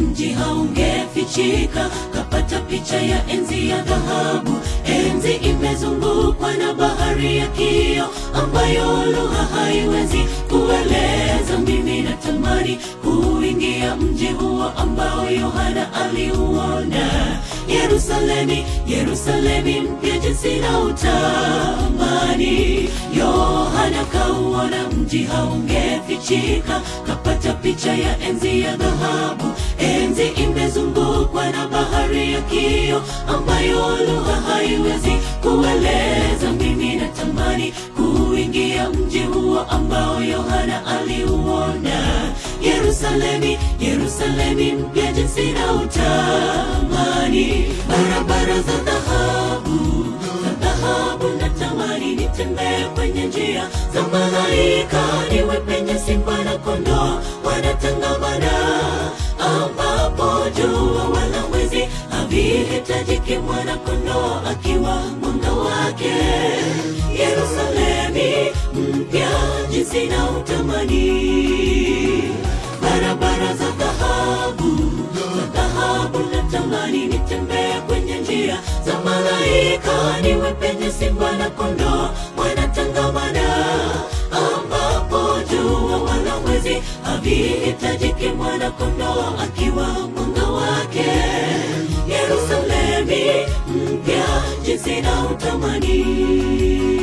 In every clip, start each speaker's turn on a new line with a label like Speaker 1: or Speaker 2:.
Speaker 1: mji haungefichika. Kapata picha ya enzi ya dhahabu, enzi imezungukwa na bahari ya kioo ambayo lugha haiwezi kueleza. Mimi natamani kuingia mji huo ambao Yohana aliuona. Yerusalemi, Yerusalemi mpya jinsi na utamani. Yohana kauona mji haungefichika. Kapata picha ya enzi ya dhahabu, enzi imezungukwa na bahari ya kioo ambayo lugha haiwezi kueleza. Mimi natamani kuingia mji huo ambao Yohana aliuona. Yerusalemi, Yerusalemi mpya jinsi na utamani. Barabara za dhahabu, natamani nitembee kwenye njia za malaika. Niwe penye simba na kondoo wanatangamana, ambapo jua wala mwezi havihitajiki, mwana kondoo akiwa mwanga wake. Yerusalemi mpya jinsi na utamani. Barabara za dhahabu, natamani nitembee kwenye njia za malaika. Niwe penye simba na kondoo wanatangamana, ambapo jua wala mwezi havihitajiki, mwana kondoo akiwa mwanga wake. Yerusalemi mpya jinsi na utamani.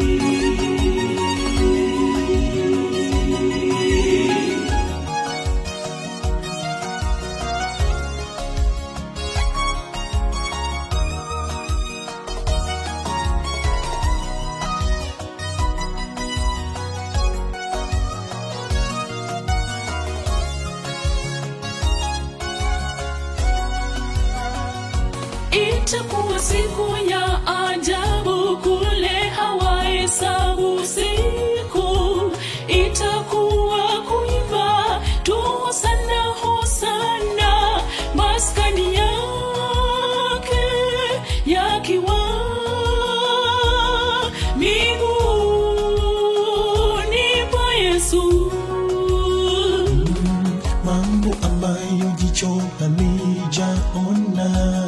Speaker 2: Itakuwa siku ya ajabu kule hawahesabu siku. Itakuwa kuimba tu hosana, hosana, maskani yake yakiwa miguuni pa Yesu.
Speaker 3: Mambo ambayo jicho halijaona,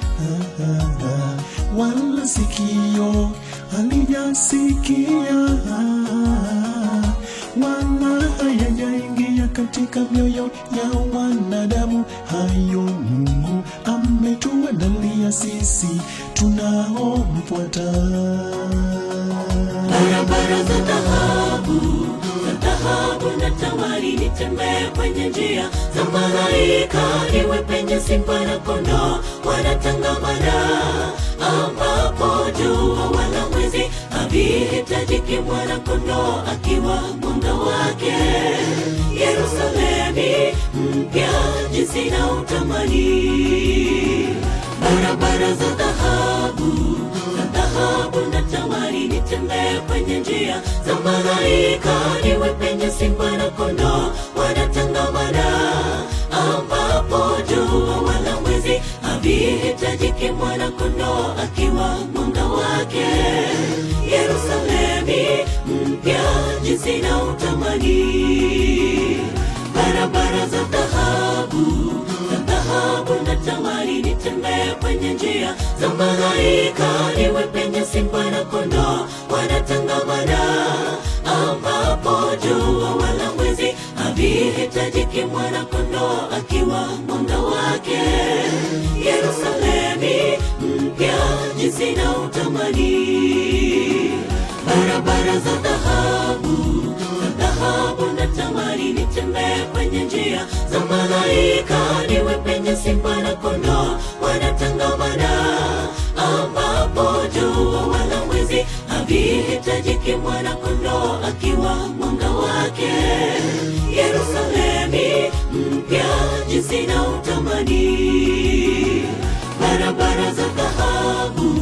Speaker 3: wala sikio halijasikia, wala hayajaingia katika mioyo ya wanadamu, hayo Mungu ametuandalia sisi tunaomfuata.
Speaker 1: Barabara za dhahabu, natamani nitembee kwenye njia za malaika. Niwe penye simba na kondoo wanatangamana, ambapo jua wala mwezi havihitajiki, mwana kondoo akiwa mwanga wake. Yerusalemi mpya jinsi na utamani. Barabara za dhahabu, natamani nitembee kwenye njia za malaika. Niwe penye simba na kondoo wanatangamana, ambapo jua wala mwezi havihitajiki, mwana kondoo akiwa mwanga wake. Yerusalemi mpya jinsi na utamani. Barabara za dhahabu, natamani nitembee kwenye njia za malaika. Niwe penye simba na kondoo wanatangamana, ambapo jua wala mwezi havihitajiki, mwana kondoo akiwa mwanga wake. Yerusalemi mpya jinsi na utamani. Barabara za dhahabu, natamani nitembee kwenye njia za malaika. Niwe penye simba na kondoo wanatangamana, ambapo jua wala mwezi havihitajiki, mwana kondoo akiwa mwanga wake. Yerusalemi mpya jinsi na utamani. Barabara za dhahabu,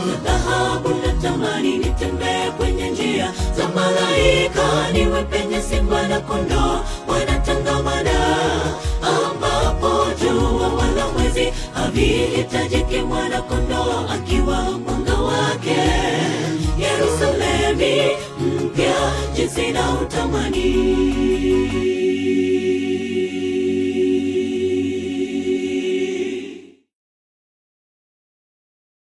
Speaker 1: natamani nitembee kwenye njia za malaika. Niwe penye simba na kondoo wanatangamana, ambapo jua wala mwezi havihitajiki, mwana kondoo akiwa mwanga wake. Yerusalemi mpya jinsi na utamani.